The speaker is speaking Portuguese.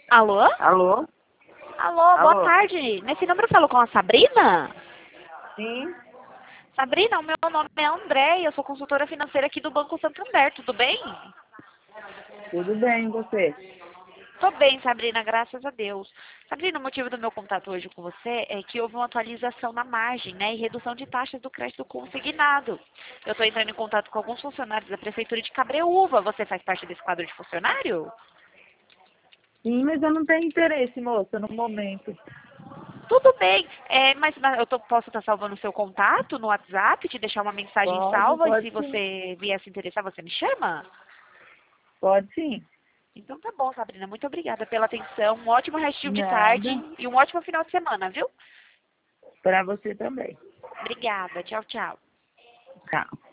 Alô? Alô? Alô, boa Alô? tarde. Nesse número eu falo com a Sabrina? Sim, Sabrina, o meu nome é André e eu sou consultora financeira aqui do Banco Santander, tudo bem? tudo bem, e você? Tô bem, Sabrina, graças a Deus. Sabrina, o motivo do meu contato hoje com você é que houve uma atualização na margem, né, e redução de taxas do crédito consignado. Eu tô entrando em contato com alguns funcionários da Prefeitura de Cabreúva. Você faz parte desse quadro de funcionário? Sim, mas eu não tenho interesse, moça, no momento. Tudo bem, mas posso estar salvando o seu contato no WhatsApp, te deixar uma mensagem Pode, salva e se pode sim. você vier se interessar, você me chama? Pode sim. Então tá bom, Sabrina, muito obrigada pela atenção, um ótimo restinho de tarde Nada. e um ótimo final de semana, viu? Pra você também. Obrigada, tchau, tchau. Tchau.